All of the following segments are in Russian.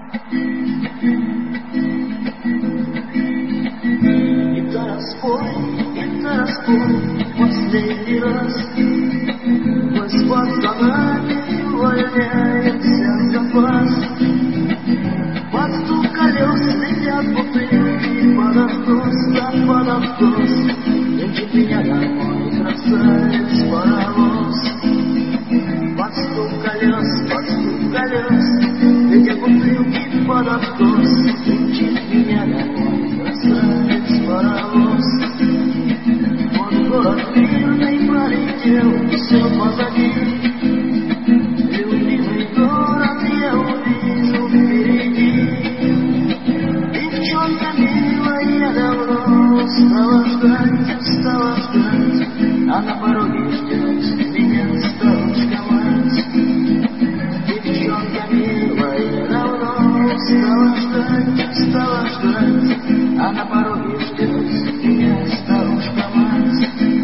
это спой последний раз. Мы с пацанами увольняемся в запас. Под стук колес летят бутылки под откос, да под откос. Нынче меня домой, красавец паровоз. Под стук колес летят бутылки под откос. Нынче меня домой, красавец паровоз. Вот город мирный пролетел, все позади. Любимый город я увижу впереди. Девчонка милая, давно устала ждать, а на пороге ждет меня старушка мать. Девчонка милая, давно устала ждать, а на пороге ждет меня старушка мать.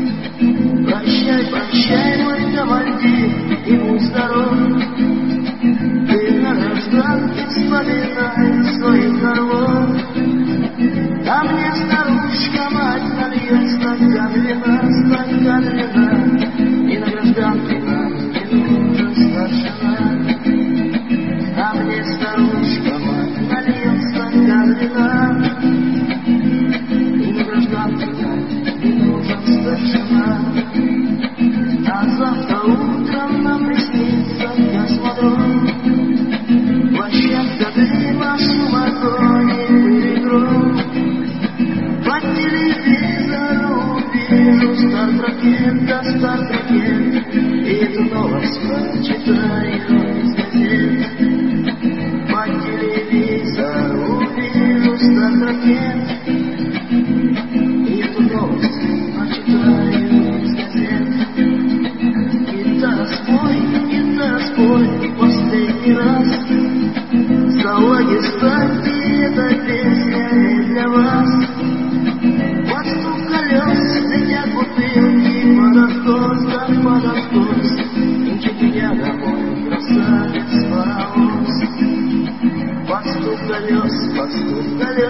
Прощай, мой командир, и будь здоров. Ты на гражданке вспоминай своих орлов. А мне старушка мать нальет стакан вина, и на гражданке нам не нужен старшина. А мне старушка мать нальет стакан вина, и на гражданке нам не нужен старшина. А завтра утром нам приснится космодром. Площадка дыма, суматохи, пыль и гром. По телевизору вижу старт-ракет, и эту новость прочитаю из газет. По телевизору вижу старт-ракет, и эту новость прочитаю из газет. Гитара спой последний раз. Салаги, встаньте, эта песня не для вас. Под стук колес летят бутылки под откос, да под откос. Нынче меня домой, красавец паровоз. Под стук колес